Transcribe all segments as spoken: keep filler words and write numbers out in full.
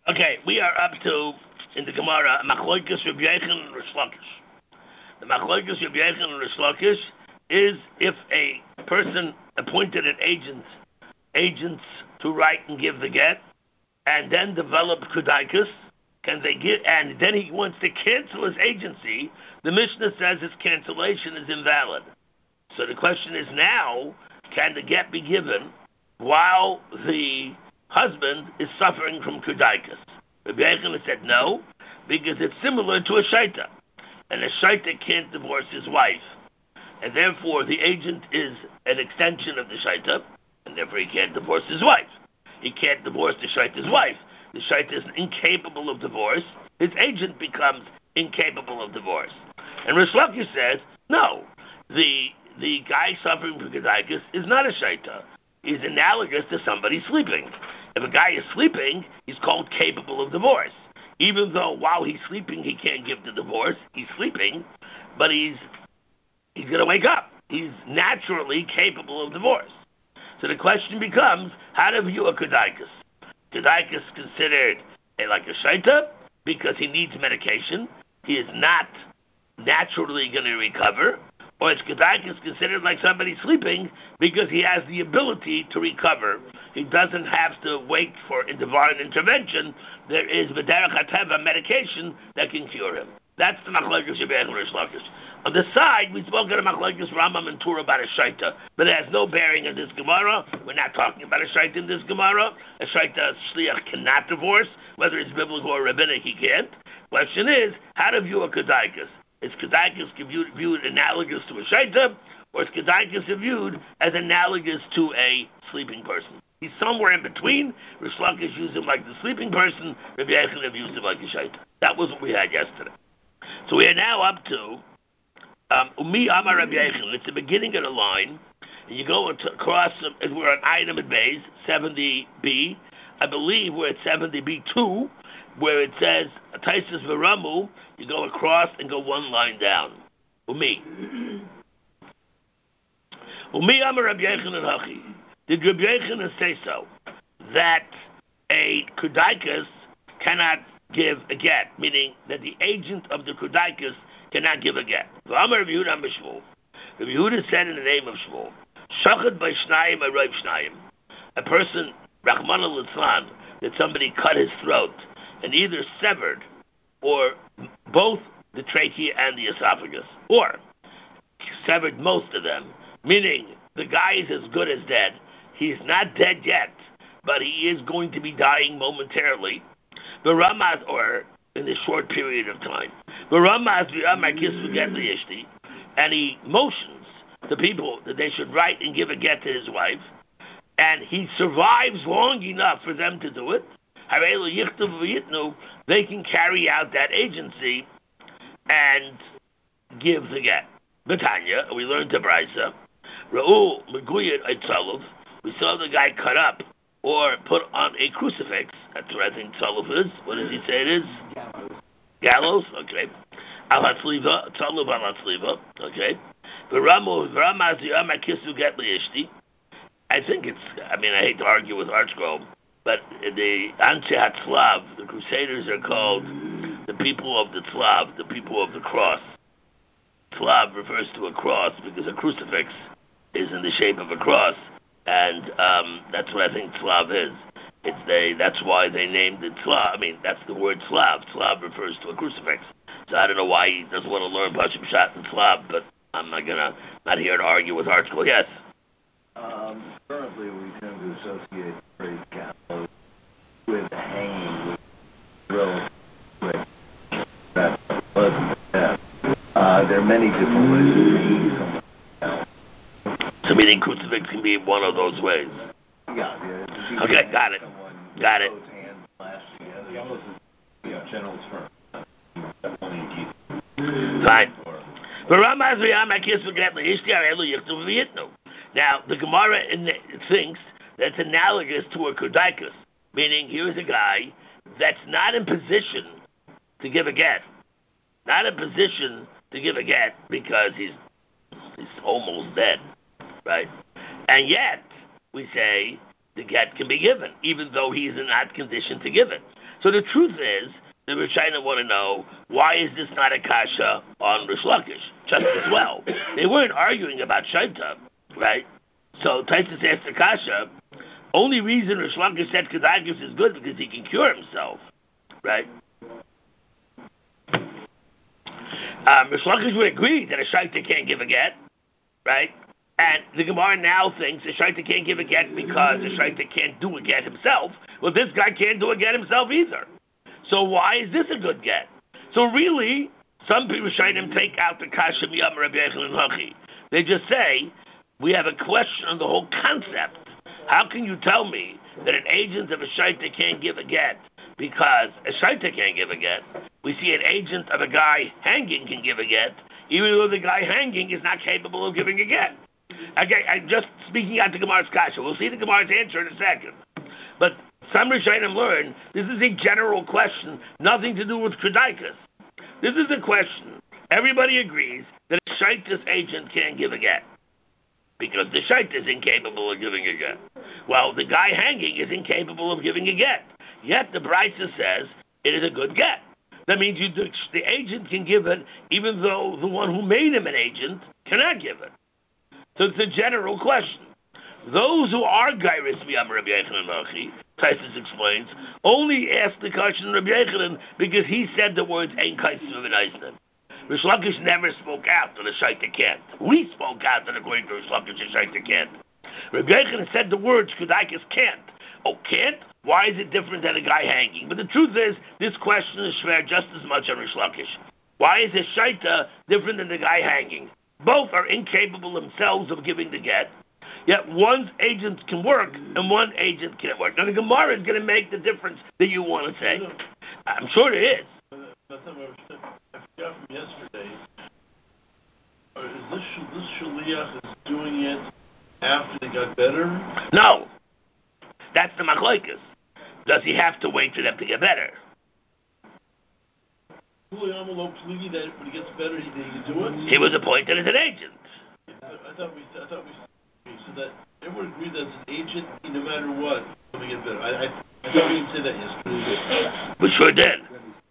Okay, we are up to, in the Gemara, Machloikas Rabbi Yechon and Rish Lakish. The Machloikas Rabbi Yechon and Rish Lakish is if a person appointed an agent, agents to write and give the get, and then develop Kudaikas, can they get, and then he wants to cancel his agency, the Mishnah says his cancellation is invalid. So the question is now, can the get be given while the husband is suffering from Kudaikas? Rabbi Yechon said no, because it's similar to a shaita. And a shaita can't divorce his wife. And therefore the agent is an extension of the shaita, and therefore he can't divorce his wife. He can't divorce the shaita's wife. The shaita is incapable of divorce. His agent becomes incapable of divorce. And Rish Lakish says, no, the the guy suffering from Kedaikas is not a shaita. He's analogous to somebody sleeping. If a guy is sleeping, he's called capable of divorce. Even though while he's sleeping he can't give the divorce, he's sleeping, but he's he's going to wake up. He's naturally capable of divorce. So the question becomes, how to view a Kedaikas? Kedaikas is considered a, like a shaita because he needs medication. He is not naturally going to recover. Or is Kedaikas considered like somebody sleeping because he has the ability to recover. He doesn't have to wait for a divine intervention. There is V'derech HaTeva medication that can cure him. That's the Machlokes Rebbe and Rish Lakish. On the side, we spoke about Machlokes Rambam and Torah about a shaita, but it has no bearing on this Gemara. We're not talking about a shaita in this Gemara. A shaita shliach cannot divorce, whether it's biblical or rabbinic, he can't. Question is, how to view a kedaikas? Is kedaikas viewed, viewed analogous to a shaita, or is kedaikas viewed as analogous to a sleeping person? He's somewhere in between. Rish Lakish used him like the sleeping person. Rabbi Yechon used him like a shaita. That was what we had yesterday. So we are now up to um, Umi Amar Rabbi Yechon. It's the beginning of the line. And you go across, and we're on item at base, seventy B. I believe we're at seventy B two, where it says, Taisus V'Ramu, you go across and go one line down. Umi. Umi Amar Rabbi Yechon and Hachi. Did Rabbi Yechon say so? That a Kudaikas cannot give a get, meaning that the agent of the Kudaikas cannot give a get. V'amar Rabbi Yehuda B'Shmuel. Rabbi Yehuda said in the name of Shmuel, Shachad by Shnayim Arayv Shnayim. A person, Rachmana Litzlan, that somebody cut his throat and either severed or both the trachea and the esophagus, or severed most of them, meaning the guy is as good as dead. He's not dead yet, but he is going to be dying momentarily. The Ramaz, or in a short period of time, the Ramaz and he motions to people that they should write and give a get to his wife, and he survives long enough for them to do it. They can carry out that agency and give the get. Betanya, we learned to Brisa. Ra'ul Meguyat Aitzalov. We saw the guy cut up or put on a crucifix. That's what I think Tzalov is. What does he say it is? Gallows. Gallows, okay. Al-Hatzliva, Tzalov al-Hatzliva, okay. V'ramu, v'ramazi amakisu get li'ishti. I think it's, I mean, I hate to argue with Archgrove, but the Anshe HaTzlav, the Crusaders are called the people of the Tzlav, the people of the cross. Tzlav refers to a cross because a crucifix is in the shape of a cross. And um, that's what I think Tzlav is. It's they. That's why they named it Tzlav. I mean, that's the word Tzlav. Tzlav refers to a crucifix. So I don't know why he doesn't want to learn Pashim Shat and Tzlav, but I'm not gonna not here to argue with Archko. Yes. Um, currently, we tend to associate great gallows with hanging, with real quick. That's pleasant death. Uh, there are many different ways to hang someone else. So meaning crucifix can be one of those ways. Yeah. yeah okay, got it. Got it. Fine. Now, the Gemara in the, thinks that's analogous to a Kudaikas, meaning here's a guy that's not in position to give a get. Not in position to give a get because he's he's almost dead. Right? And yet, we say, the get can be given, even though he is not conditioned to give it. So the truth is, the Rishonim want to know, why is this not a kasha on Rish Lakish? Just as well. They weren't arguing about Shaita, right? So Taisus asked the kasha, only reason Rish Lakish said Kedargis is good because he can cure himself, right? Um, Rish Lakish would agree that a Shaita can't give a get, right? And the Gemara now thinks a Shaita can't give a get because a Shaita can't do a get himself. Well, this guy can't do a get himself either. So why is this a good get? So really, some people Shainim take out the Kasha Miyam Rabbi Yochanan Hachi. They just say, we have a question on the whole concept. How can you tell me that an agent of a Shaita can't give a get because a Shaita can't give a get? We see an agent of a guy hanging can give a get, even though the guy hanging is not capable of giving a get. Okay, I'm just speaking out the Gemara's Kasha. We'll see the Gemara's answer in a second. But some Rishonim learn this is a general question, nothing to do with Kedaikas. This is a question. Everybody agrees that a Shaita's agent can't give a get because the Shaita is incapable of giving a get. Well, the guy hanging is incapable of giving a get. Yet the Brisa says it is a good get. That means you, the, the agent can give it even though the one who made him an agent cannot give it. So it's a general question. Those who are Gairis Miyam Rabbi Yochanan Hachi, Taisus explains, only ask the question of Rabbi Yochanan because he said the words Ein Kaisim V'Naisnim. Rish Lakish never spoke out that a Shaita can't. We spoke out that according to Rish Lakish, a Shaita can't. Rabbi Yochanan said the words Kedaikas can't. Oh, can't? Why is it different than a guy hanging? But the truth is, this question is fair just as much on Rish Lakish. Why is a Shaita different than the guy hanging? Both are incapable themselves of giving the get. Yet one's agent can work and one agent can't work. Now the Gemara is going to make the difference that you want to say. I'm sure it is. I forgot from yesterday. Is this this shaliach is doing it after they got better? No, that's the machlokes. Does he have to wait for them to get better? That when he gets better, he, he can do it. He was appointed as an agent. I, I thought we, I thought we. So that everyone agreed that as an agent, no matter what, we get better. I, I, I thought we didn't say that yesterday. We sure did.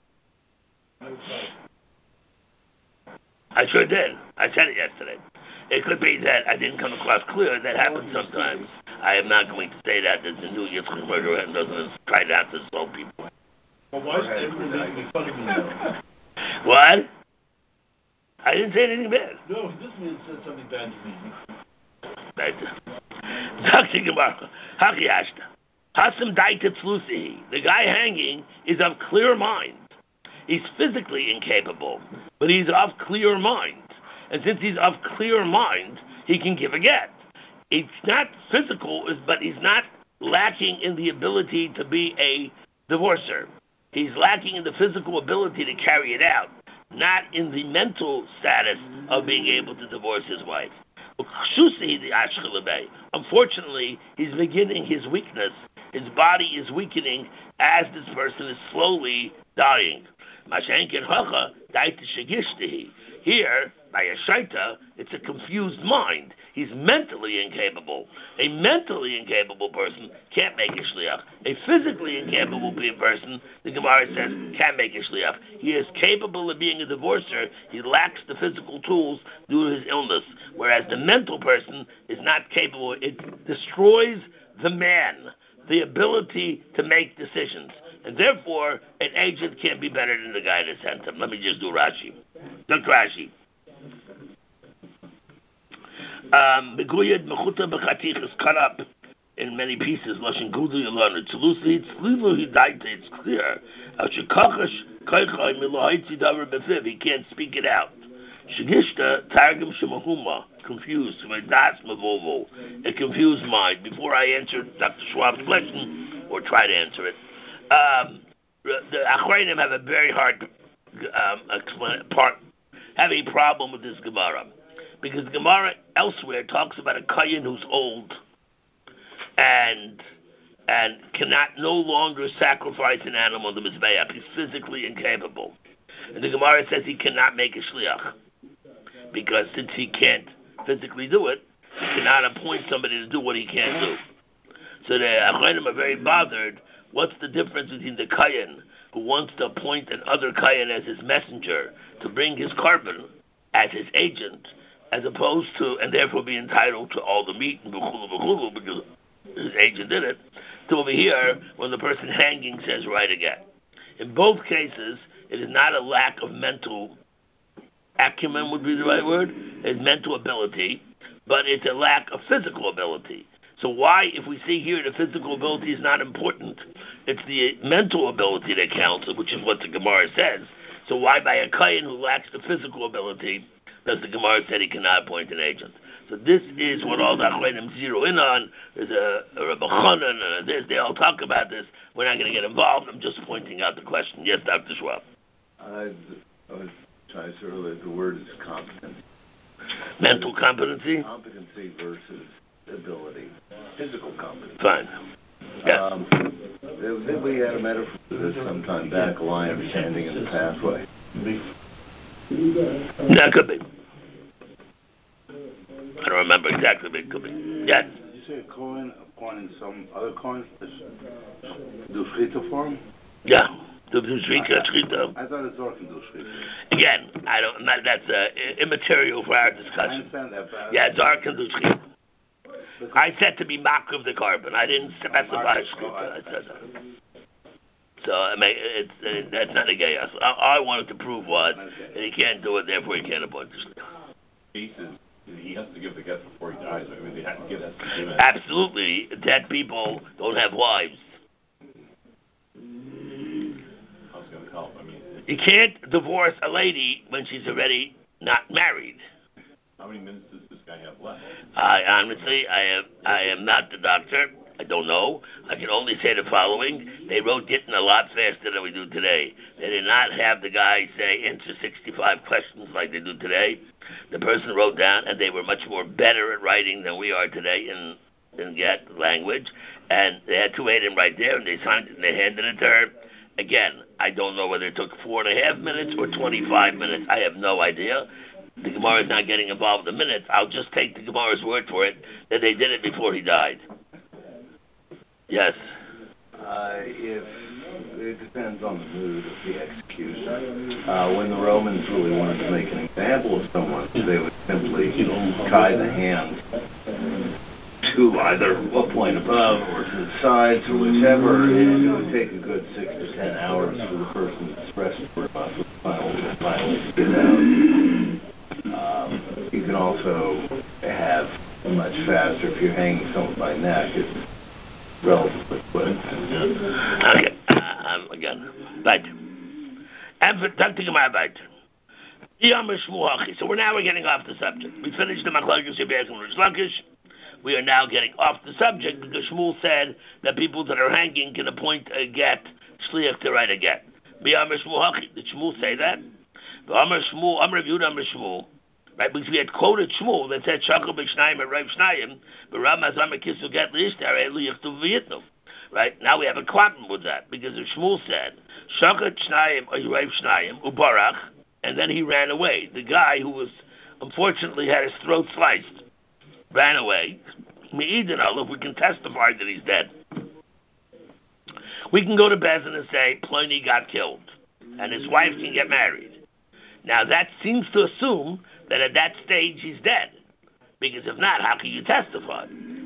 I sure did. I said it yesterday. It could be that I didn't come across clear. That happens sometimes. I am not going to say that. There's a new Yitzchak murderer and doesn't try not to insult people. Well, why is everyone making fun of me now? What? I didn't say anything bad. No, this man said something bad to me. Doctor Gemara, Hakiashta, Hasam Daita Tzlusihi. The guy hanging is of clear mind. He's physically incapable, but he's of clear mind. And since he's of clear mind, he can give a get. It's not physical, but he's not lacking in the ability to be a divorcer. He's lacking in the physical ability to carry it out, not in the mental status of being able to divorce his wife. Unfortunately, he's beginning his weakness. His body is weakening as this person is slowly dying. Here, by a shaita, it's a confused mind. He's mentally incapable. A mentally incapable person can't make a shliach. A physically incapable person, the Gemara says, can make a shliach. He is capable of being a divorcer. He lacks the physical tools due to his illness. Whereas the mental person is not capable. It destroys the man, the ability to make decisions. And therefore, an agent can't be better than the guy that sent him. Let me just do Rashi. Look, Rashi. Beguyad mechuta b'chatich is cut up in many pieces. Lashon gudu yalana tzelusi tzlivu hidaita. It's clear. Ashikachash kaichai milahaitzi davar befiv. He can't speak it out. Shigishta targum shemahuma. Confused. That's mavovo. A confused mind. Before I answer Doctor Schwab's question, or try to answer it, um, the Achrayim have a very hard um, explain, part, have a problem with this Gemara. Because the Gemara elsewhere talks about a Kayin who's old and and cannot no longer sacrifice an animal to Mizbeach. He's physically incapable. And the Gemara says he cannot make a Shliach. Because since he can't physically do it, he cannot appoint somebody to do what he can't do. So the Achronim are very bothered. What's the difference between the Kayan who wants to appoint another Kayan as his messenger to bring his carbon as his agent, as opposed to, and therefore be entitled to all the meat and b'chulu b'chulu because his agent did it, to over here when the person hanging says right again. In both cases, it is not a lack of mental acumen would be the right word, it's mental ability, but it's a lack of physical ability. So why, if we see here the physical ability is not important, it's the mental ability that counts, which is what the Gemara says. So why by a Kayan who lacks the physical ability does the Gemara say he cannot appoint an agent? So this is what all the Achronim zero in on. There's a, a Rebbe Chanan, and there's, they all talk about this. We're not going to get involved. I'm just pointing out the question. Yes, Doctor Schwab. I, I was trying to say earlier, the word is competency. Mental competency? Competency versus ability. Physical competency. Fine. Yes. Um, we had a metaphor for this sometime back, a line of standing in the pathway. That could be. I don't remember exactly, but it could be. Yes. Did you say a coin, a coin and some other coins do shchita for him? Yeah. Do shchita, shchita. I thought it's all can do shchita. Again, I don't. Not, that's uh, immaterial for our discussion. I understand that, but yeah, Zar can do shchita. I said to be mock of the carbon. I didn't specify shchita. I said that. So I mean, it's uh, that's not a gay. All I wanted to prove was that he can't do it, therefore he can't appoint the shchita. He has to give the get before he dies. I mean, they have to give that to him. Absolutely. Dead people don't have wives. How's it going to help? I mean, you can't divorce a lady when she's already not married. How many minutes does this guy have left? I honestly, I am, I am not the doctor. I don't know. I can only say the following. They wrote Gittin a lot faster than we do today. They did not have the guy say, answer sixty-five questions like they do today. The person wrote down, and they were much more better at writing than we are today in, in Get language. And they had to aid him right there, and they signed it, and they handed it to her. Again, I don't know whether it took four and a half minutes or twenty-five minutes. I have no idea. The Gemara is not getting involved in minutes. I'll just take the Gemara's word for it that they did it before he died. Yes. Uh, if it depends on the mood of the executioner. Uh, when the Romans really wanted to make an example of someone, they would simply tie the hand to either a point above or to the sides or whichever, and it would take a good six to ten hours for the person to express the muscle finally, finally to get out. Um, you can also have much faster if you're hanging someone by neck. It's relatively quick. Okay. Uh, um, again, right. And for Doctor Gemara weiter. So we're now we're getting off the subject. We finished the Machlokes Rebbeinu and Rish Lakish. We are now getting off the subject because Shmuel said that people that are hanging can appoint a get, shliach to write a get. Did Shmuel say that? Amar Shmuel, Amar Yehuda, Amar Shmuel. Right, because we had quoted Shmuel that said Shachal b'shnayim and Rav Shnayim, but Ramaz Amar Kisu get liishtar elu yichtuv v'yitnu. Right, now we have a problem with that because if Shmuel said Shachal Shnayim or Rav Shnayim ubarach, and then he ran away. The guy who was unfortunately had his throat sliced ran away. Me'idin Aleph, we can testify that he's dead. We can go to Bezin and say Pliny got killed, and his wife can get married. Now that seems to assume that at that stage he's dead, because if not, how can you testify?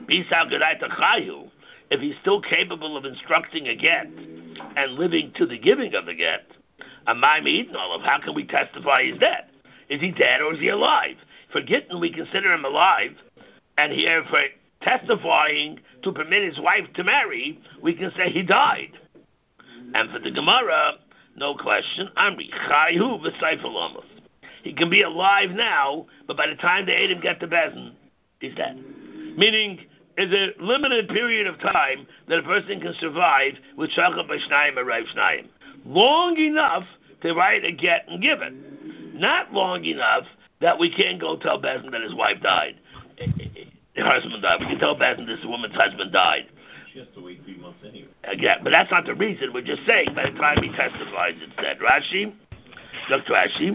If he's still capable of instructing a get and living to the giving of the get, how can we testify he's dead? Is he dead or is he alive? For Gittin, we consider him alive, and here for testifying to permit his wife to marry, we can say he died. And for the Gemara, no question, Amri, Chayu v'Seifel Amos. He can be alive now, but by the time the Edom get to Bezin, he's dead. Meaning, there's a limited period of time that a person can survive with Shachal b'shnayim or Rav Shnayim. Long enough to write a get and give it. Not long enough that we can't go tell Bezin that his wife died. Her husband died. We can tell Bezin this woman's husband died. She has to wait three months anyway. Again, but that's not the reason. We're just saying by the time he testifies, it's dead. Rashi, look to Rashi.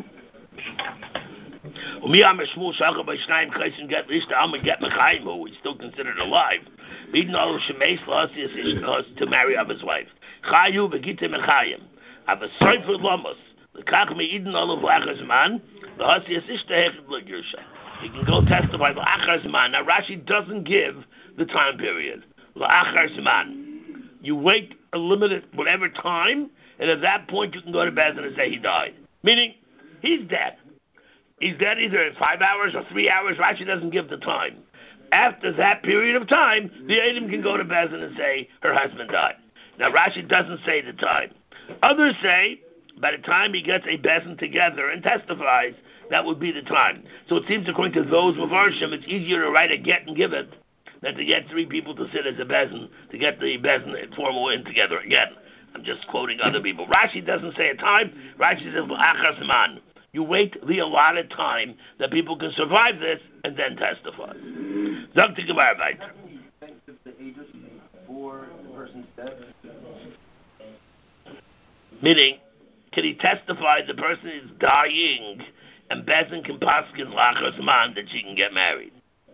He's still considered alive. Eden all shemeis la'asias ishtos to marry of his wife. Chayu v'gitim echayim. Have a soifer lamos. L'kach me'iden all of la'achar zman. La'asias ishtahechid l'girsha. He can go testify la'achar zman. Now Rashi doesn't give the time period. La'achar zman. You wait a limited whatever time, and at that point you can go to Bezdin and say he died. Meaning, he's dead. He's dead either in five hours or three hours. Rashi doesn't give the time. After that period of time, the Adam can go to Bezdin and say her husband died. Now Rashi doesn't say the time. Others say by the time he gets a Bezdin together and testifies, that would be the time. So it seems according to those Mavarshim, it's easier to write a get and give it than to get three people to sit as a Bezdin, to get the Bezdin formal in together again. I'm just quoting other people. Rashi doesn't say a time. Rashi says, L'achar zman. You wait the allotted time that people can survive this and then testify. Zakti Gemara weiter. Meaning, can he testify the person is dying and Bezdin can paskin L'achar zman that she can get married?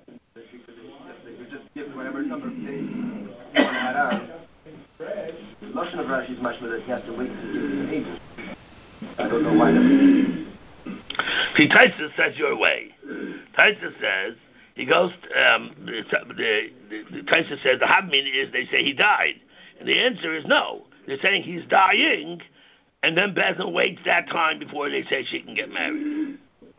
Just give whatever number of days you want to add on. The Lashon of Rashi is much more that he has to wait to give the ages. I don't know why that. See, Taisa says your way. Taisa says, he goes, um, the, the, the, the Taisa says, the Havmin is, they say he died. And the answer is no. They're saying he's dying, and then Bezdin waits that time before they say she can get married.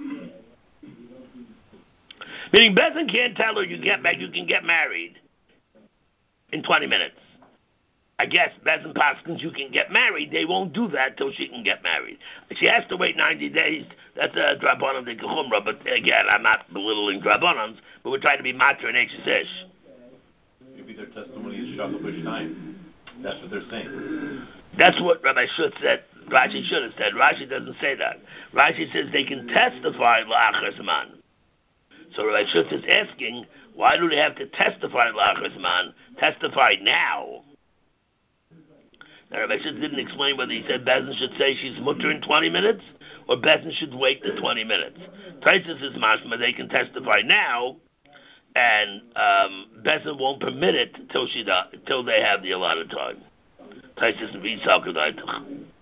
Meaning Bezdin can't tell her you get back, you can get married in twenty minutes. I guess Bezdin Paskins you can get married. They won't do that till she can get married. She has to wait ninety days. That's a drabanan de kechumra. But again, I'm not belittling drabanans, but we're trying to be matra and exesh. Maybe their testimony is shakabush time. That's what they're saying. That's what Rabbi Schutz said. Rashi should have said. Rashi doesn't say that. Rashi says they can testify la'achar zman. So Rabbi Schutz is asking, why do they have to testify la'achar zman? Testify now. Now Rabbi Schutz didn't explain whether he said Bezdin should say she's mutter in twenty minutes or Bezdin should wait the twenty minutes. Taisus is mashma, they can testify now, and um, Bezdin won't permit it till she do, till they have the allotted time. Taisus and V'yisal Kedaitach.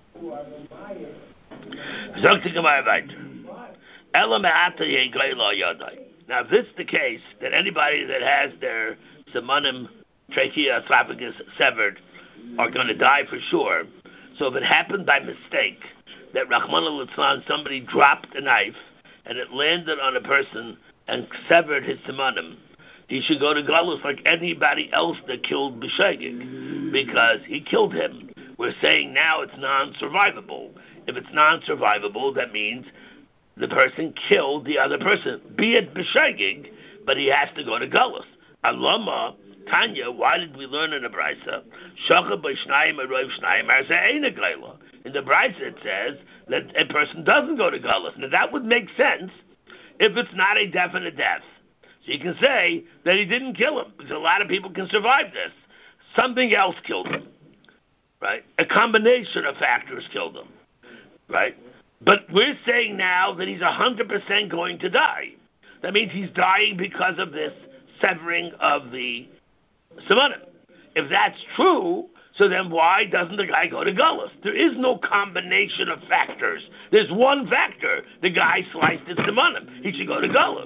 Zokti Gemara weiter. Ela me'ata ye'gay lo yadai. Now, if it's the case that anybody that has their simonim, trachea, esophagus severed are going to die for sure, so if it happened by mistake that Rahman al-Litzlan, somebody dropped a knife and it landed on a person and severed his simonim, he should go to Galus like anybody else that killed B'Shegig, because he killed him. We're saying now it's non-survivable. If it's non-survivable, that means the person killed the other person, be it b'shegig, but he has to go to Galus. Alama, Tanya, why did we learn in the Brisa? Shacha b'shnayim arov shnayim arze'ena gleila. In the Brisa it says that a person doesn't go to Galus. Now that would make sense if it's not a definite death. So you can say that he didn't kill him, because a lot of people can survive this. Something else killed him, right? A combination of factors killed him, right? But we're saying now that he's one hundred percent going to die. That means he's dying because of this severing of the simonim. If that's true, so then why doesn't the guy go to Galus? There is no combination of factors. There's one factor. The guy sliced his simonim. He should go to Galus.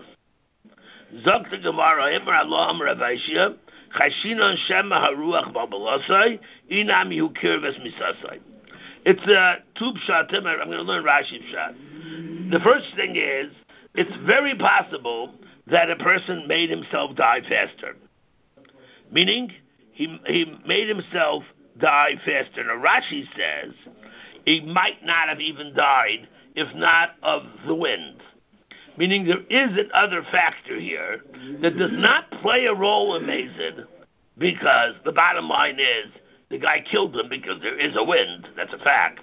Zok the Gemara, Imar Allah Amar Avaishia, Chashinon Shema Haruach Babalasai, Inam Yukirves Misasai. It's a two pshatim. I'm going to learn Rashi pshat. The first thing is, it's very possible that a person made himself die faster. Meaning, he he made himself die faster. Now Rashi says, he might not have even died if not of the wind. Meaning there is another factor here that does not play a role in Mazid, because the bottom line is, the guy killed him because there is a wind. That's a fact.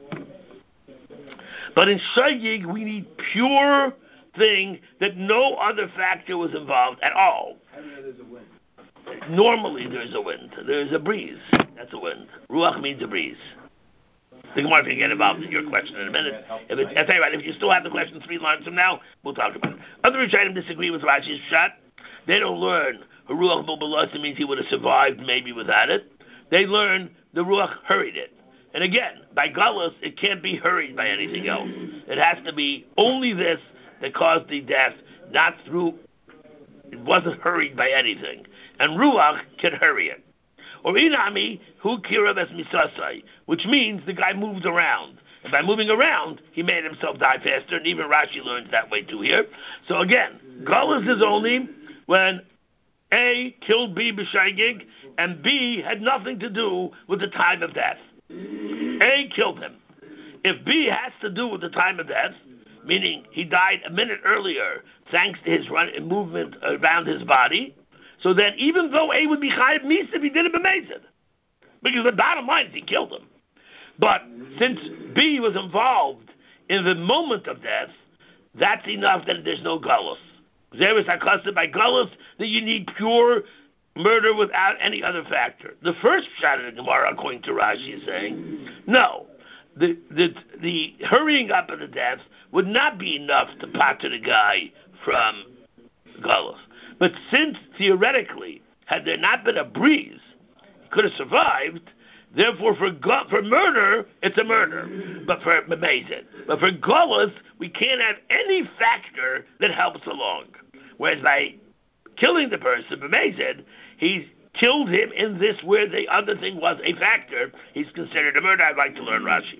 But in Shayig, we need pure thing that no other factor was involved at all. Normally there's a wind. There's a breeze. That's a wind. Ruach means a breeze. The Gemara can get involved in your question in a minute. If it, I'll tell you what, if you still have the question three lines from now, we'll talk about it. Other Rishonim disagree with Rashi's shot. They don't learn Ruach Bulbalasa means he would have survived maybe without it. They learn the Ruach hurried it. And again, by Galus, it can't be hurried by anything else. It has to be only this that caused the death, not through, it wasn't hurried by anything. And Ruach can hurry it. Or Inami, hu kirav es misasai, which means the guy moved around. And by moving around, he made himself die faster, and even Rashi learns that way too here. So again, Galus is only when A killed B b'shaygig, and B had nothing to do with the time of death. A killed him. If B has to do with the time of death, meaning he died a minute earlier thanks to his run movement around his body, so then even though A would be chayiv mis if he did it b'mezid, because the bottom line is he killed him. But since B was involved in the moment of death, that's enough that there's no galus. There is accosted by galus that you need pure murder without any other factor. The first shot of the Gemara, according to Rashi, is saying, no, the, the the hurrying up of the death would not be enough to pater the guy from galus. But since, theoretically, had there not been a breeze, he could have survived. Therefore, for for murder, it's a murder. But for b'mezid, but for galus, we can't have any factor that helps along. Whereas by killing the person, b'mezid, he's killed him in this where the other thing was a factor. He's considered a murder. I'd like to learn Rashi.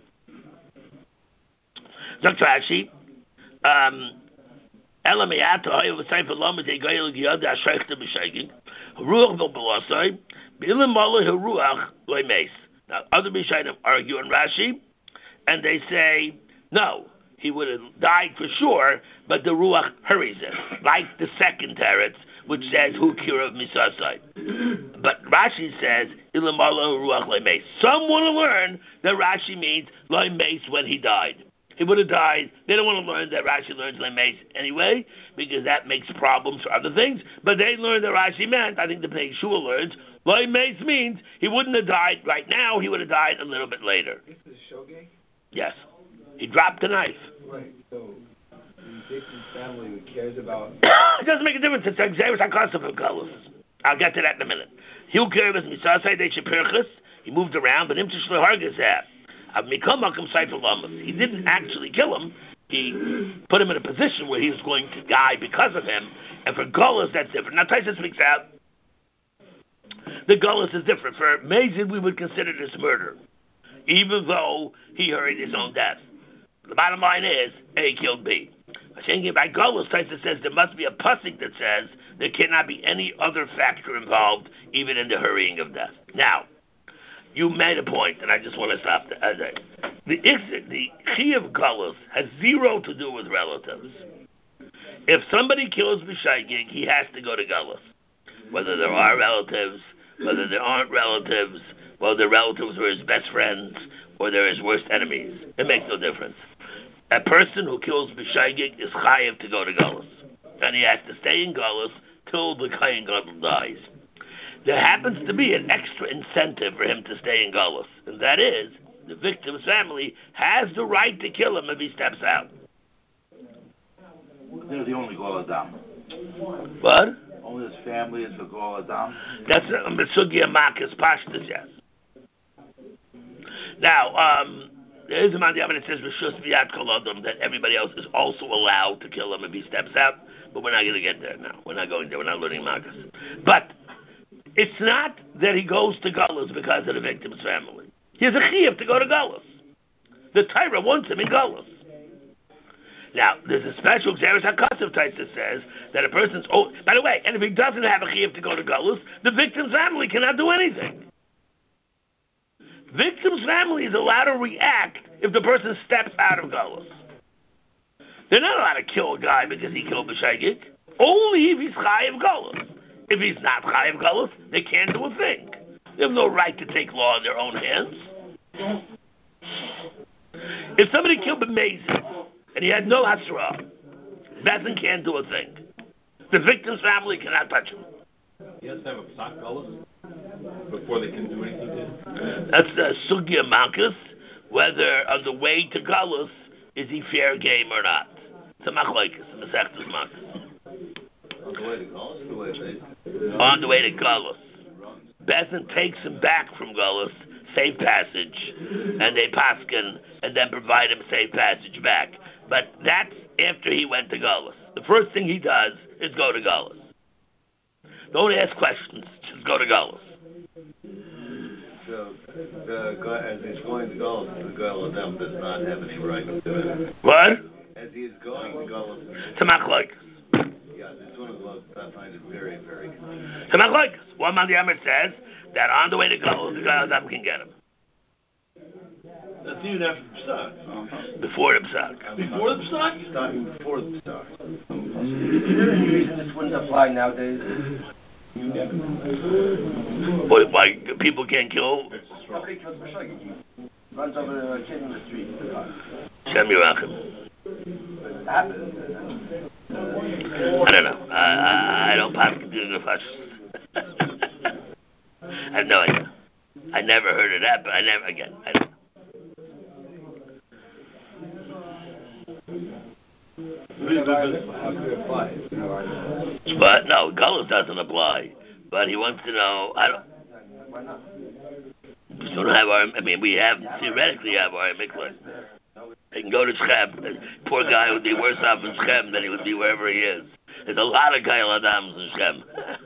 Doctor Rashi, um, now, other Bishayim argue on Rashi, and they say, no, he would have died for sure, but the Ruach hurries it, like the second teretz, which says, Hu Kirav Misasai. But Rashi says, Ilamalo Ruach Lemeis. Some want to learn that Rashi means Lemeis when he died. He would have died. They don't want to learn that Rashi learns Lemeis anyway, because that makes problems for other things. But they learn that Rashi meant, I think the Pnei Yeshua learns, Lemeis means he wouldn't have died right now, he would have died a little bit later. This is Shogeg? Yes. He dropped the knife. Right, so the victim's family who cares about... It doesn't make a difference. It's Xeris HaKasav of Galus. I'll get to that in a minute. He'll care of his Misasai, they Shapirchus. He moved around, but him to Shlehargas had. He didn't actually kill him. He put him in a position where he was going to die because of him. And for Golas, that's different. Now, Taisa speaks out. The Golas is different. For Mazid, we would consider this murder, even though he hurried his own death. The bottom line is, A killed B. By Golas, Taisa says there must be a pasuk that says there cannot be any other factor involved, even in the hurrying of death. Now, you made a point, and I just want to stop there. The the Chi of Galus has zero to do with relatives. If somebody kills B'shaygig, he has to go to Galus. Whether there are relatives, whether there aren't relatives, whether the relatives were his best friends, or they're his worst enemies. It makes no difference. A person who kills B'shaygig is chayiv to go to Galus. And he has to stay in Galus till the Kayin Gadol dies. There happens to be an extra incentive for him to stay in Galus, and that is, the victim's family has the right to kill him if he steps out. They're the only Gol Adam. What? Only his family is for Gol Adam? That's a Mitsugi Amakas Pashtas, yes. Now, um, there is a man that says Rishus V'yat Kol Adam, that everybody else is also allowed to kill him if he steps out, but we're not going to get there now. We're not going there. We're not learning Makas. But it's not that he goes to Galus because of the victim's family. He has a chiyuv to go to Galus. The Torah wants him in Galus. Now, there's a special Xeris HaKasav type that says that a person's... Oh, by the way, and if he doesn't have a chiyuv to go to Galus, the victim's family cannot do anything. Victim's family is allowed to react if the person steps out of Galus. They're not allowed to kill a guy because he killed B'shaygig. Only if he's chayiv Galus. If he's not chayiv Galus, they can't do a thing. They have no right to take law in their own hands. If somebody killed B'mezid and he had no hasra, Bethan can't do a thing. The victim's family cannot touch him. He has to have a psak Galus before they can do anything to him. That's the sugya malchus, whether on the way to Galus is he fair game or not. It's a machlokes, a mesechtas malchus. the way to Gullus, the way they... On the way to Gullus. Bezin takes him back from Gullus, safe passage, and they paskin, and then provide him safe passage back. But that's after he went to Gullus. The first thing he does is go to Gullus. Don't ask questions, just go to Gullus. So, the guy, as he's going to Gullus, the Gull Adam does not have any right to do it. What? As he is going to Gullus... To Machlokes. Yeah, it's one of those I find it very, very confusing. To Machlokes. One man the Amr says that on the way to Gullus, the Gull Adam can get him. That's even after Pesach. Uh-huh. Before the Pesach. Before the Pesach? Starting before the start. This wouldn't apply nowadays. Boy, why people can't kill? Nobody kills Pesach. He runs over a kid in the street. Shem Yerachim. It happens. I don't know. I I, I don't pass the fashions. I have no idea. I never heard of that, but I never again. I don't. But no, Gullus doesn't apply. But he wants to know. I don't. Why not? We don't have our. I mean, we have theoretically have our mikvah. They can go to Shechem. Poor guy would be worse off in Shechem than he would be wherever he is. There's a lot of Gael Adams in Shechem.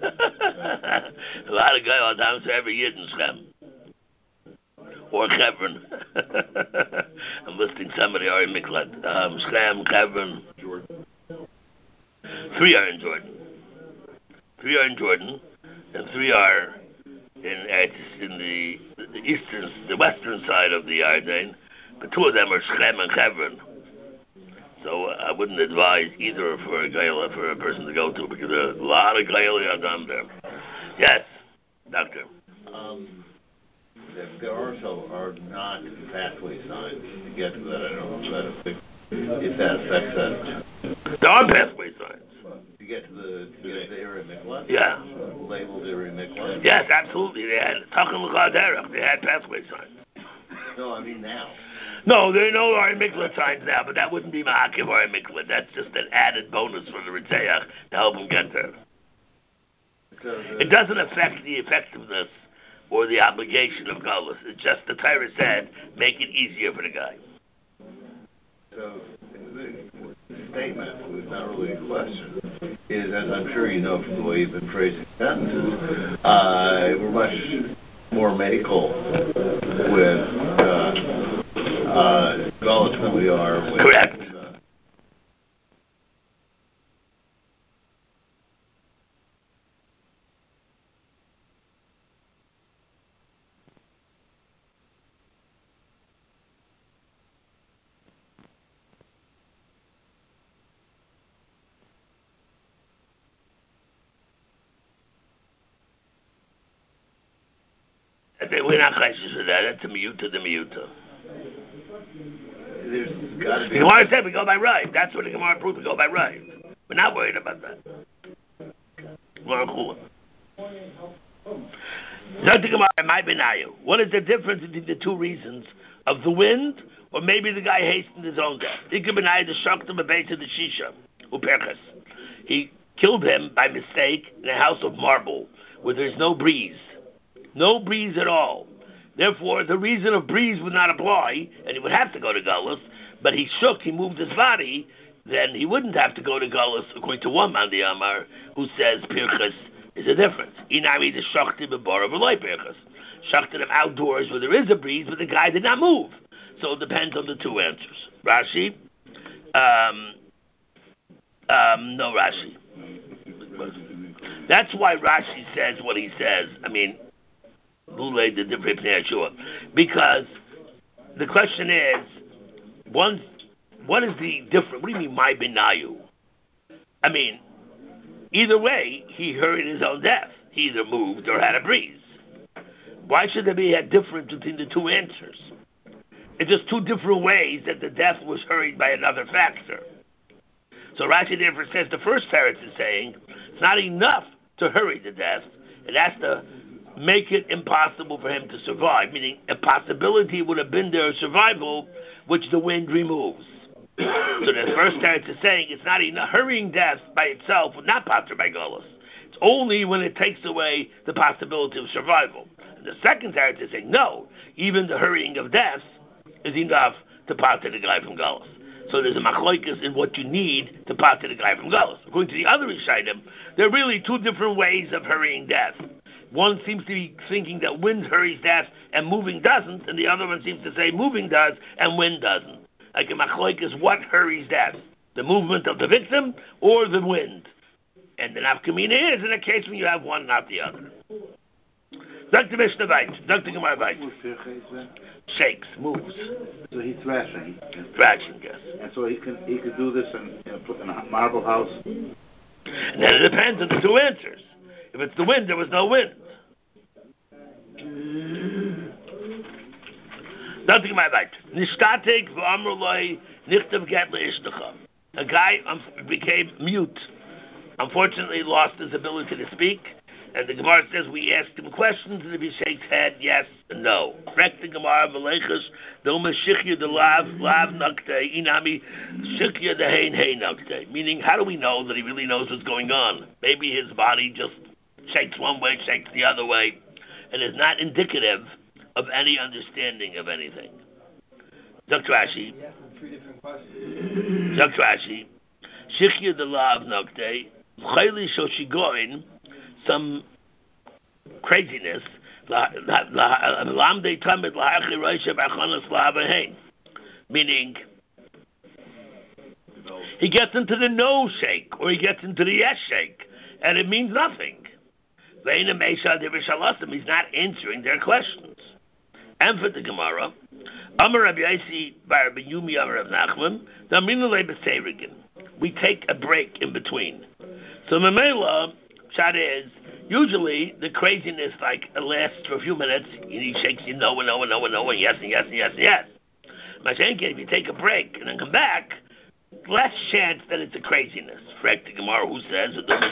A lot of Gael Adams for every year in Shechem. Or Hebron. I'm listing somebody already Miklat. Um, Shechem, Hebron. Jordan. Three are in Jordan. Three are in Jordan, and three are in in the, the eastern, the western side of the Yarden. But two of them are Shechem and Hebron. So uh, I wouldn't advise either for a Gael, for a person to go to, because there's a lot of Gael Adam there. Yes, doctor. Um, if there are so are not pathway signs to get to that, I don't know if that affects, if that affects that. There are pathway signs. To get to the to get to the area mikvah? Yeah. Labeled area mikvah? Yes, absolutely. They had Tachem L'Chaderach. They had pathway signs. No, I mean now. No, there are no Ari Miklat signs now, but that wouldn't be Ma'akiv Ari Miklat. That's just an added bonus for the Ritzeach to help him get there. So the, It doesn't affect the effectiveness or the obligation of Gullus. It's just the Torah said, make it easier for the guy. So the, the statement, was not really a question, is, as I'm sure you know from the way you've been phrasing sentences, uh, we're much more medical with uh, uh, Gullus than we are with... Correct. Uh, We're not cautious of that. That's a miuta, the miuta. There's got to be... The Gemara said we go by right. That's what the Gemara proved, we go by right. We're not worried about that. What is the difference between the two reasons of the wind, or maybe the guy hastened his own death? He killed him by mistake in a house of marble where there's no breeze. No breeze at all. Therefore, the reason of breeze would not apply, and he would have to go to Gullus, but he shook, he moved his body, then he wouldn't have to go to Gullus, according to one man, the Amar, who says Pirchas is a difference. Inami the Shachti b'bara v'loi Pirchas. Shachted him outdoors where there is a breeze, but the guy did not move. So it depends on the two answers. Rashi, um, um, no Rashi. That's why Rashi says what he says. I mean, because the question is, one, what is the difference? What do you mean, my benayu? I mean, either way, he hurried his own death. He either moved or had a breeze. Why should there be a difference between the two answers? It's just two different ways that the death was hurried by another factor. So Rashi therefore says the first parrot is saying it's not enough to hurry the death. It has to make it impossible for him to survive, meaning a possibility would have been there, survival, which the wind removes. So the first teretz is saying it's not enough. Hurrying death by itself would not pater by Golos. It's only when it takes away the possibility of survival. And the second teretz is saying no, even the hurrying of death is enough to pater the guy from Golos. So there's a machloikas in what you need to pater the guy from Golos. According to the other Rishayim, there are really two different ways of hurrying death. One seems to be thinking that wind hurries death and moving doesn't, and the other one seems to say moving does and wind doesn't. Like a machloikas, what hurries death? The movement of the victim or the wind? And the nafkamina is in a case when you have one, not the other. Doctor Mishnah Vait, Doctor Gemara Vait. Shakes, moves. So he's thrashing. Thrashing, yes. And so he can he could do this in, in, in a marble house. And then it depends on the two answers. If it's the wind, there was no wind. Doctor Gemara Vait. Nishtatek v'amruloi nichtav get le'ishtacha. A guy um, became mute. Unfortunately, lost his ability to speak. And the Gemara says we asked him questions, and if he shakes head, yes and no. Correct the Gemara, v'leichus, doma shichya de lav, lav nakte, inami, shichya de hein hein nakte. Meaning, how do we know that he really knows what's going on? Maybe his body just shakes one way, shakes the other way, and is not indicative of any understanding of anything. Doctor Rashi, Doctor Rashi, shichya de lav nakte, chayli shoshigoin, some craziness, meaning he gets into the no shake or he gets into the yes shake, and it means nothing. He's not answering their questions. And for the Gemara, Amar Rabbi Yosi bar Rabbi Yumi Amar Rav Nachman, we take a break in between. So Memela, Shad is, usually the craziness like lasts for a few minutes, and he shakes you no and no and no and no and yes and yes and yes and yes. Mashenke, if you take a break and then come back, less chance that it's a craziness. Frek the Gemara who says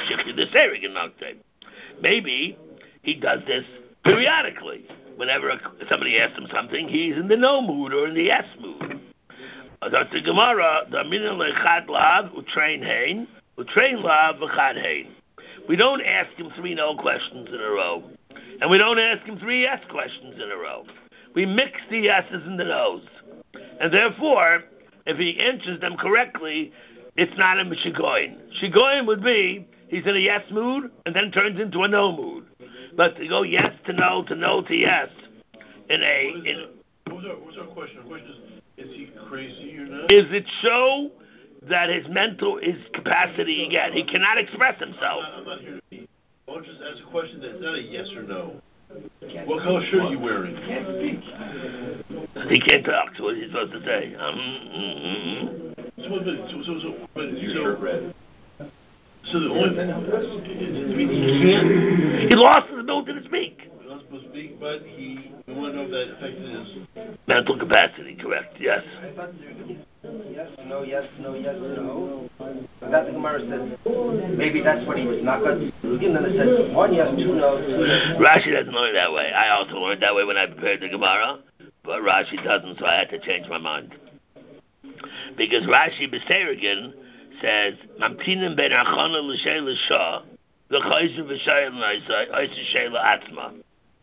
maybe he does this periodically. Whenever somebody asks him something, he's in the no mood or in the yes mood. The Gemara, the minyan lechad lav utrain hein utrain lav v'chad hein. We don't ask him three no questions in a row. And we don't ask him three yes questions in a row. We mix the yeses and the nos. And therefore, if he answers them correctly, it's not a shigoin. Shigoin would be, he's in a yes mood, and then turns into a no mood. But to go yes to no, to no to yes, in a... What, in, what, was, our, what was our question? Our question is, is he crazy or not? Is it show that his mental, his capacity, again, he cannot express himself? I'm not, I'm not here to be. I'll just ask a question that's not a yes or no. What color shirt are you wearing? He can't speak. He can't talk, so what is he supposed to say? Um, mm-hmm. So, but, so, so, so, but, Is your so, shirt red? so the only, I mean, he can't, He lost his ability to speak. he's not supposed to speak, but he, we want to know if that affected his... Mental capacity, correct, yes. I thought yes, no, yes, no, yes, no. But that the Gemara says maybe that's what he was not good. And then it says one yes, two no, two yes. Rashi doesn't learn that way. I also learned that way when I prepared the Gemara, but Rashi doesn't, so I had to change my mind. Because Rashi B'Seirigin says, Mamtinim ben achana l'sheila shah, v'chayzu v'shayel naisa, oisu sheila atzma.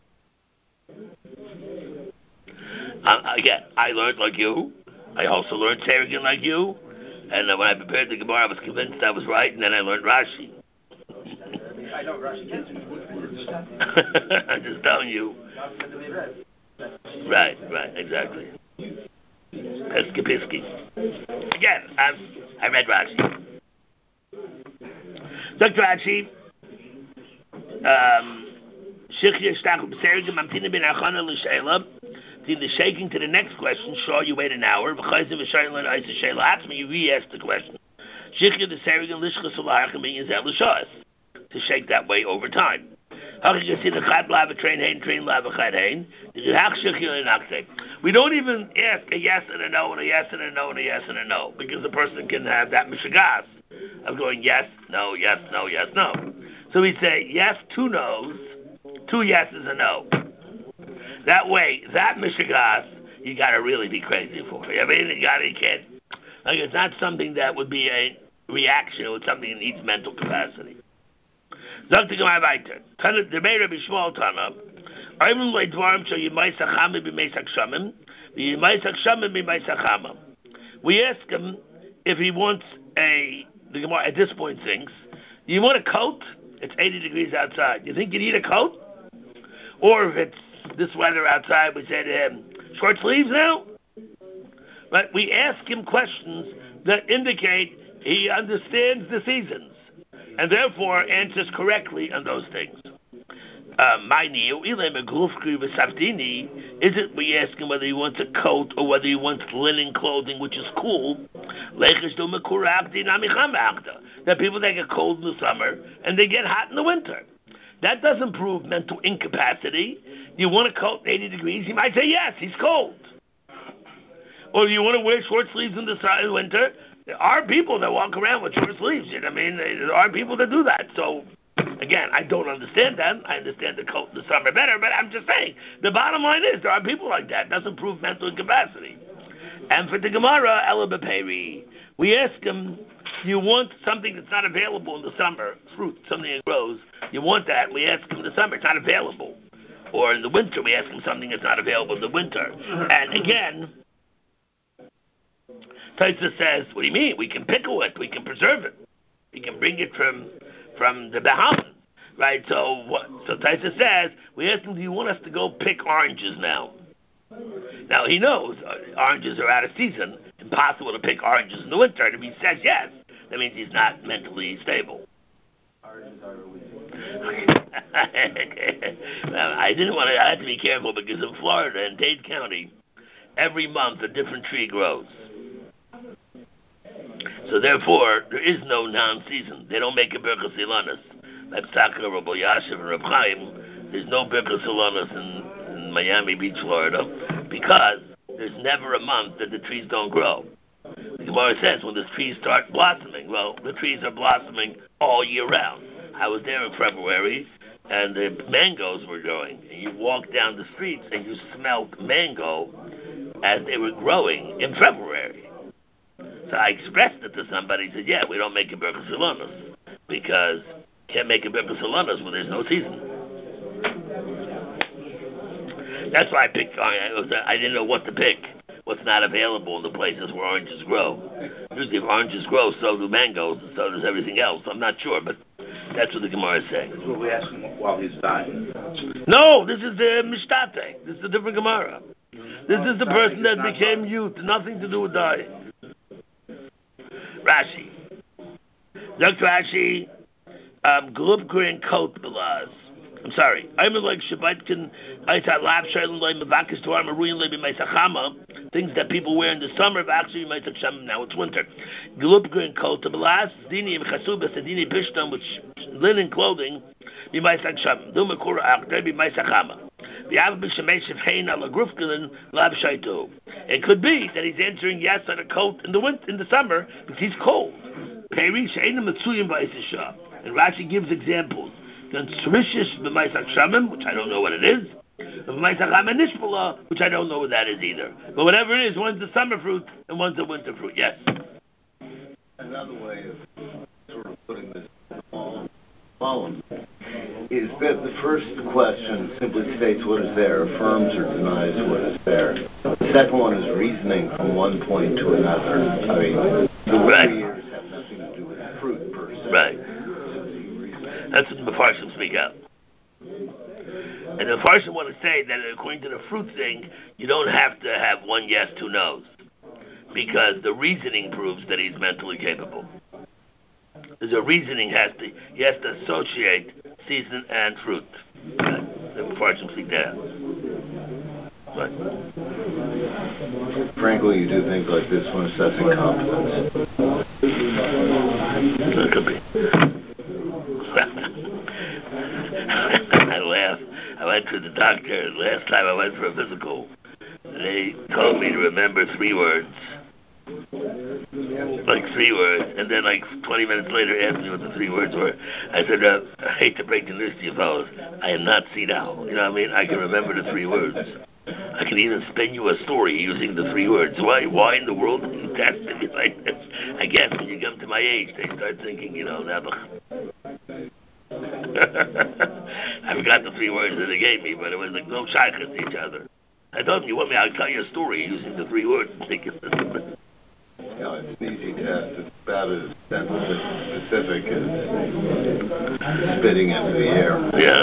Uh, again, I learned like you. I also learned Seirigin like you. And uh, when I prepared the Gemara, I was convinced I was right, and then I learned Rashi. I know Rashi can't do I'm just telling you. Right, right, exactly. Eskipisky. Again, I've, I read Rashi. Doctor Rashi, um, Shichya Shtachum Serigim Mamtina bin Achana L'Sheila. The shaking to the next question, sure, you wait an hour. You re-ask the question. To shake that way over time. We don't even ask a yes and a no and a yes and a no and a yes and a no, because the person can have that mishagas of going yes, no, yes, no, yes, no. So we say yes, two no's, two yeses, a no. That way, that mishagas, you got to really be crazy for. I mean, you got you can't. Like it's not something that would be a reaction. It's something that needs mental capacity. Sagt ich mal weiter. Tana, der Meir Rabbi Shmuel Tana, Oimim lei dvarim shal yimai sachamim b'mei sachshamim, v'yimai sachshamim b'mei sachama. We ask him if he wants a, the Gemara at this point thinks, you want a coat? It's eighty degrees outside. You think you need a coat? Or if it's this weather outside, we say to him, short sleeves now? But we ask him questions that indicate he understands the seasons, and therefore answers correctly on those things. My new, is it we ask him whether he wants a coat or whether he wants linen clothing, which is cool? That people that get cold in the summer and they get hot in the winter. That doesn't prove mental incapacity. You want a coat eighty degrees? He might say yes, he's cold. Or you want to wear short sleeves in the winter? There are people that walk around with short sleeves. You know what I mean? There are people that do that. So, again, I don't understand them. I understand the coat in the summer better, but I'm just saying, the bottom line is there are people like that. It doesn't prove mental incapacity. And for the Gemara, Ela B'Peri, we ask him, you want something that's not available in the summer, fruit, something that grows, you want that, we ask him in the summer, it's not available. Or in the winter, we ask him something that's not available in the winter. And again, Taisa says, what do you mean? We can pickle it, we can preserve it. We can bring it from from the Bahamas, right? So what, so Taisa says, we ask him, do you want us to go pick oranges now? Now he knows uh, oranges are out of season, impossible to pick oranges in the winter, and if he says yes, that means he's not mentally stable. Oranges are Well, I didn't want to, I had to be careful because in Florida, in Dade County, every month a different tree grows. So therefore, there is no non-season. They don't make a Birkas Ilanis. Like Tzaka, Rabbi Yashiv, and Reb Chaim, there's no Birkas Ilanis in, in Miami Beach, Florida, because there's never a month that the trees don't grow. The Gemara says when the trees start blossoming, well, the trees are blossoming all year round. I was there in February, and the mangoes were growing. And you walk down the streets, and you smelled mango as they were growing in February. So I expressed it to somebody. Said, "Yeah, we don't make a Birkas Ilanis because can't make a Birkas Ilanis when there's no season." That's why I picked. I, was, I didn't know what to pick. What's not available in the places where oranges grow. Usually, if oranges grow, so do mangoes, and so does everything else. I'm not sure, but that's what the Gemara is saying. That's what we asked him while he's dying. No, this is the Mishtate. This is a different Gemara. This is the person that became youth. Nothing to do with dying. Rashi. Doctor Rashi, um, Glubgrin Coat Belaz. I'm sorry. I'm like Shabbatkin, Aita Lab, Shailan Lay, Mavakas Torah, Maruyan Lay, Maisachama, things that people wear in the summer, but actually Maisacham, now it's winter. Glubgrin Coat Belaz, Dini, Chasubas, Dini Bishtam, which linen clothing, Bimaisacham, Dumakura Akde, Bimaisachama. It could be that he's answering yes on a coat in the winter, in the summer because he's cold. And Rashi gives examples. Which I don't know what it is, which I don't know what that is either. But whatever it is, one's a summer fruit and one's a winter fruit. Yes. Another way of sort of putting this on phone is that the first question simply states what is there, affirms or denies what is there. The second one is reasoning from one point to another. I mean, the right. years have nothing to do with fruit per se. Right. That's what the Mepharshim speak out. And the Mepharshim want to say that according to the fruit thing, you don't have to have one yes, two no's. Because the reasoning proves that he's mentally capable. There's a reasoning has to, he has to associate season and fruit. Right. The Mepharshim speak that. Right. Frankly, you do things like this when assessing competence. It could be. I laughed. I went to the doctor last time I went for a physical. They told me to remember three words. Like three words. And then like twenty minutes later asked me what the three words were. I said, uh, I hate to break the news to you fellas. I am not senile. You know what I mean? I can remember the three words. I can even spin you a story using the three words. Why Why in the world did you test me like this? I guess when you come to my age, they start thinking, you know, never. I forgot the three words that they gave me, but it was like no shaykhs to each other. I told them, you want me, I'll tell you a story using the three words. You know, it's an easy test. It's about as specific as spitting into the air. Yeah.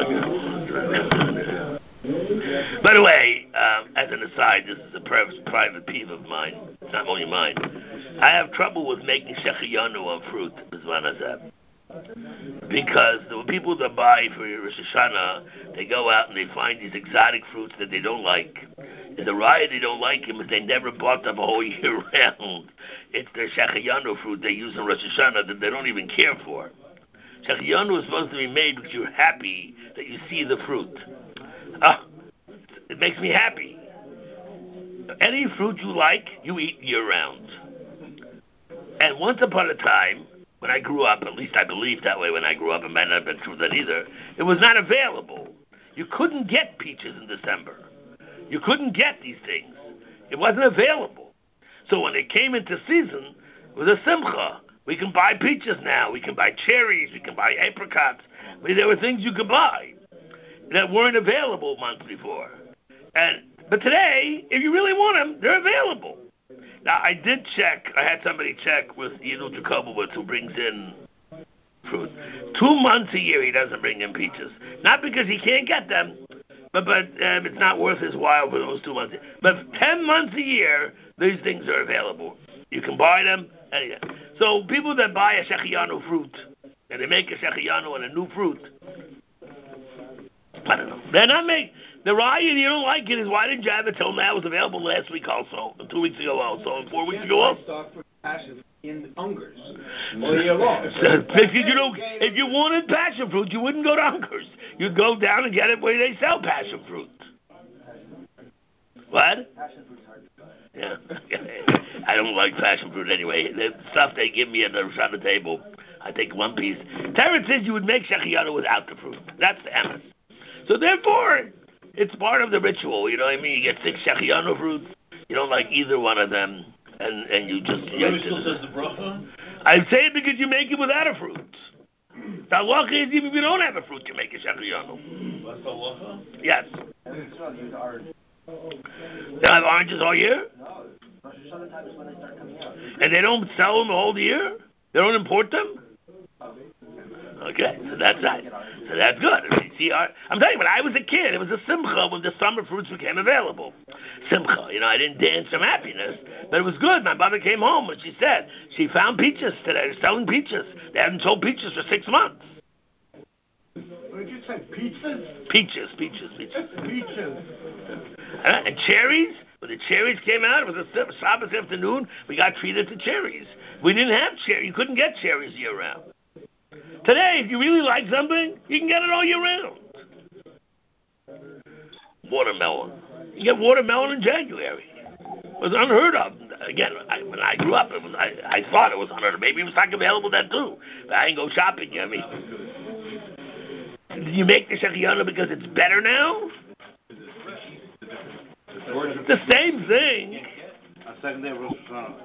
By the way, um, as an aside, this is a pri- private peeve of mine. It's not only mine. I have trouble with making shechiyanu on fruit, Bizman Hazeh. Because the people that buy for Rosh Hashanah, they go out and they find these exotic fruits that they don't like. And the raya they don't like them is they never bought them a whole year round. It's their shechiyanu fruit they use in Rosh Hashanah that they don't even care for. Shechiyanu is supposed to be made because you're happy that you see the fruit. Ah, it makes me happy. Any fruit you like, you eat year round. And once upon a time, when I grew up, at least I believed that way when I grew up, it might not have been true then either, it was not available. You couldn't get peaches in December. You couldn't get these things. It wasn't available. So when it came into season, it was a simcha. We can buy peaches now. We can buy cherries. We can buy apricots. I mean, there were things you could buy that weren't available months before. And but today, if you really want them, they're available. Now, I did check. I had somebody check with Yidul Jacobowitz, who brings in fruit. Two months a year, he doesn't bring in peaches. Not because he can't get them, but but um, it's not worth his while for those two months. But ten months a year, these things are available. You can buy them. Anything. So people that buy a shechiyanu fruit, and they make a shechiyanu and a new fruit, I don't know. They're not making... The raya, you don't like it, is why didn't you have it till now? It was available last week also, and two weeks ago also, and four weeks ago also. In Unger's all year long. Because you know, if you wanted passion fruit, you wouldn't go to Unger's. You'd go down and get it where they sell passion fruit. What? Yeah. I don't like passion fruit anyway. The stuff they give me at the on the table, I take one piece. Terrence says you would make shechiyanu without the fruit. That's the emes. So therefore, it's part of the ritual. You know what I mean? You get six shechiyanu fruits. You don't like either one of them. And and you just... Nobody still says the bracha? I say it because you make it without a fruit. The halacha is even if you don't have a fruit, you make a shechiyanu. That's the halacha? Yes. They have oranges all year? No. Rosh Hashanah time is when they start coming out. And they don't sell them the whole year? They don't import them? Okay, so that's right. So that's good. See, I'm telling you, when I was a kid, it was a simcha when the summer fruits became available. Simcha, you know, I didn't dance from happiness, but it was good. My mother came home and she said she found peaches today. They're selling peaches. They haven't sold peaches for six months. What did you say? Pizzas? Peaches, peaches, peaches. Peaches. And cherries. When the cherries came out, it was a Shabbos afternoon. We got treated to cherries. We didn't have cherries. You couldn't get cherries year round. Today, if you really like something, you can get it all year round. Watermelon. You get watermelon in January. It was unheard of. Again, I, when I grew up, it was, I, I thought it was unheard of. Maybe it was not available then too. But I didn't go shopping. I mean, did you make the shechiyanu because it's better now? It's the same thing. A second day of Rosh Hashanah.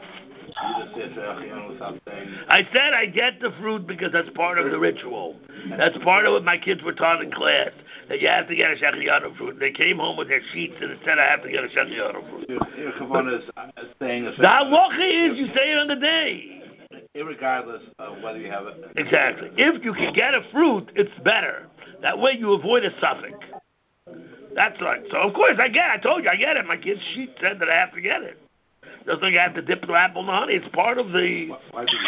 I said I get the fruit because that's part of the ritual. That's part of what my kids were taught in class, that you have to get a shechiyanu fruit. They came home with their sheets and it said I have to get a shechiyanu fruit. Your, your kavanah is saying the halacha is you say it on the day. Irregardless of whether you have it. Exactly. If you can get a fruit, it's better. That way you avoid a suffix. That's right. So of course I get it. I told you I get it. My kid's sheet said that I have to get it. Doesn't think I have to dip the apple in the honey. It's part of the... Why do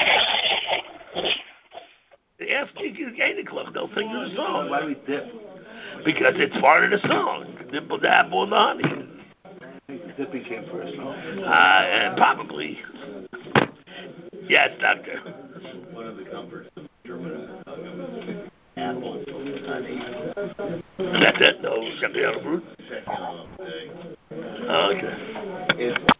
The Ask Kiki's Gator Club. They'll sing the song. Why do we dip? Because it's part of the song. Dip the apple in the honey. I think the dipping came first, no? Uh, probably. Yes, doctor. One of the comforts of German is apple, honey. That's it? No, shechiyanu fruit? Checking on the day. Oh, okay. It's